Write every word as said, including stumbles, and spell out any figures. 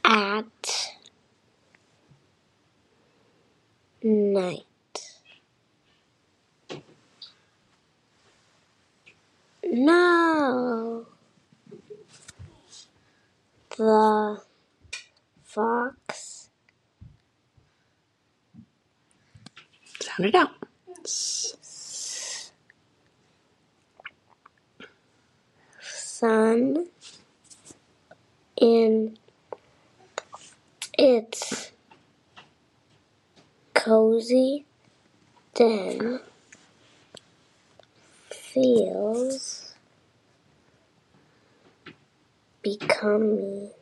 at night. No. The fox Sound it out. Sun in its cozy den feels becoming